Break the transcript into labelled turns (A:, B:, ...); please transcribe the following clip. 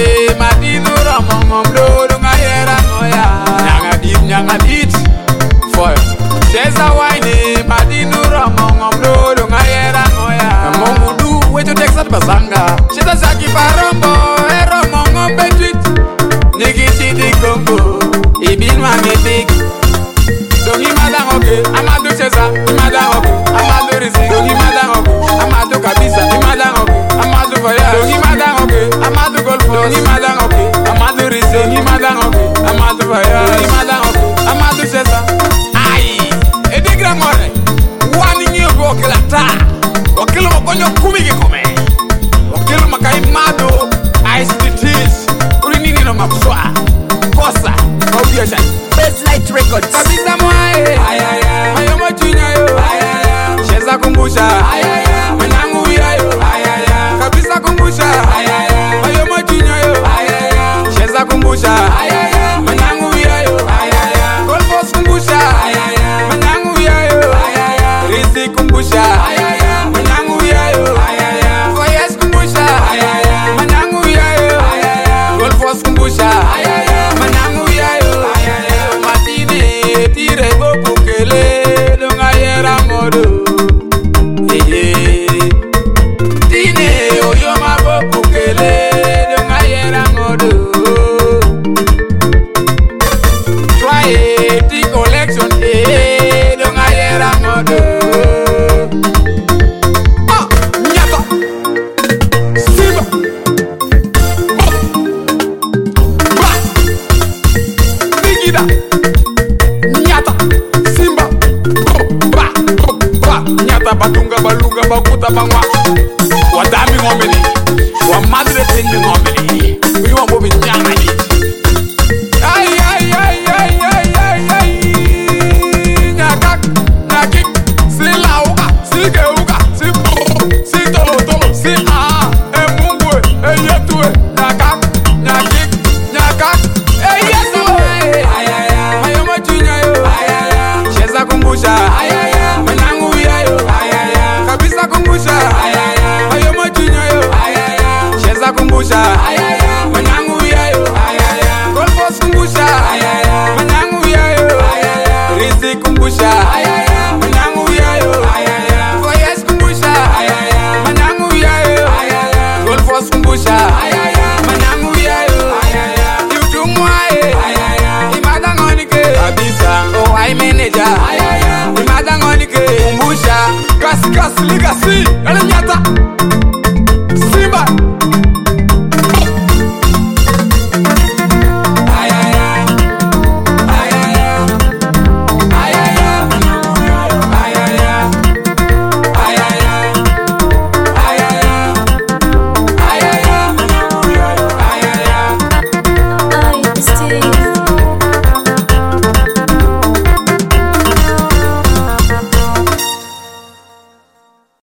A: Madino Ramon Blodo Ngayera Noya Nyangadit Foy Cheza wine Madino Ramon Blodo Ngayera Noya Mongudu wetu Texas Basanga Cheza Zaki Parombo Ramon Betwit Nigi Chidi Kongo Ibin Magnetic Dongi Madangoke Amadu Cheza Madangoke Amadu Risi Dongi Madangoke Amadu Kabisa Madangoke Amadu Faya Dongi Madangoke Amadu Golfo Dongi Madangoke Amadu Risi Dongi Madangoke Amadu Faya Dongi Madangoke Amadu Cheza Ai Edigra More Wani Nyogo Kilata Wakilo Mokonyo Kumigi Kume Wakilo Makai Mado ICTs Urinini no Mapswa Kosa Kaudia Shai
B: Basslight Records.
A: Kabisa mwae Mayomo chunya yo Cheza kumbusha Manangu ya yo Kabisa kumbusha Mayomo chunya yo Cheza kumbusha Manangu ya yo Golfos kumbusha Manangu ya yo Risi kumbusha Manangu ya yo Foyes kumbusha Manangu ya yo Golfos kumbusha Manangu ya yo Matine tire go pukele Donga yera modo Tine oyo mabo pukele Donga yera modo Try the collection Donga yera modo Nyata Simba Ba Bigida Nyata Simba Ba Nyata Batunga Baluga Bakuta Bangwa Wadami ngomeni Wa madre tindi ngomeni